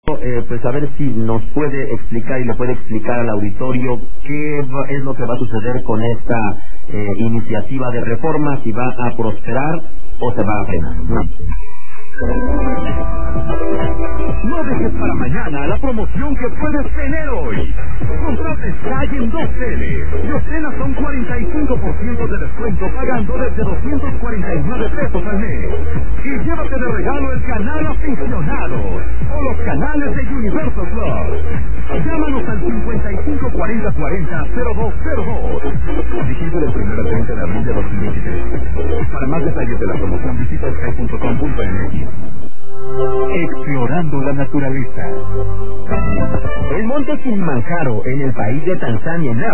Pues a ver si nos puede explicar y le puede explicar al auditorio qué es lo que va a suceder con esta iniciativa de reforma, si va a prosperar o se va a frenar. No dejes para mañana la promoción que puedes tener hoy. Contrata Sky en 2 teles y obtén hasta un 45% de descuento pagando desde 249 pesos al mes. Y llévate de regalo el canal aficionado o los canales de Universo Plus. Llámanos al 554040-0202. Vigente del 1 al 30 de abril de 2023. Para más detalles de la promoción visita sky.com.mx. Explorando la naturaleza. El monte Kilimanjaro, en el país de Tanzania, en